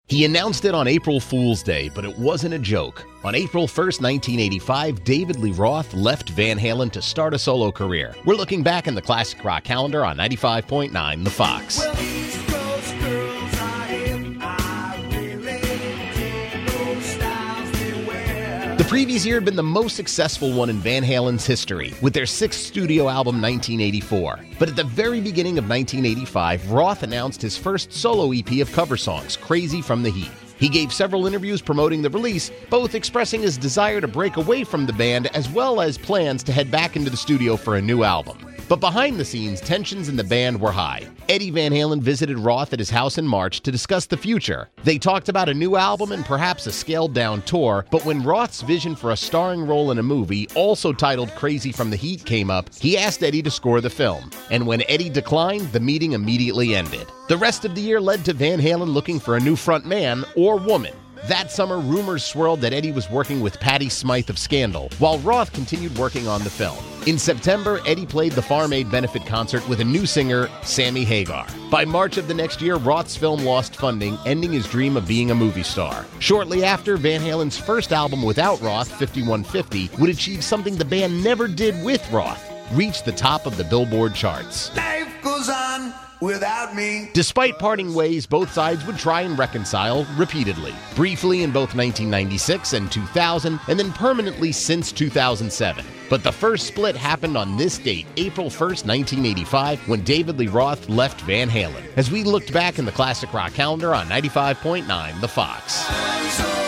He announced it on April Fool's Day, but it wasn't a joke. On April 1st, 1985, David Lee Roth left Van Halen to start a solo career. We're looking back in the classic rock calendar on 95.9 The Fox. Well, East Coast girls are hip. I really dig those styles they wear. The previous year had been the most successful one in Van Halen's history, with their sixth studio album, 1984. But at the very beginning of 1985, Roth announced his first solo EP of cover songs, Crazy from the Heat. He gave several interviews promoting the release, both expressing his desire to break away from the band as well as plans to head back into the studio for a new album. But behind the scenes, tensions in the band were high. Eddie Van Halen visited Roth at his house in March to discuss the future. They talked about a new album and perhaps a scaled-down tour, but when Roth's vision for a starring role in a movie, also titled Crazy from the Heat, came up, he asked Eddie to score the film. And when Eddie declined, the meeting immediately ended. The rest of the year led to Van Halen looking for a new front man or woman. That summer, rumors swirled that Eddie was working with Patti Smythe of Scandal, while Roth continued working on the film. In September, Eddie played the Farm Aid benefit concert with a new singer, Sammy Hagar. By March of the next year, Roth's film lost funding, ending his dream of being a movie star. Shortly after, Van Halen's first album without Roth, 5150, would achieve something the band never did with Roth: reach the top of the Billboard charts. Life goes on without me. Despite parting ways, both sides would try and reconcile repeatedly. Briefly in both 1996 and 2000, and then permanently since 2007. But the first split happened on this date, April 1st, 1985, when David Lee Roth left Van Halen. As we looked back in the classic rock calendar on 95.9 The Fox. I'm so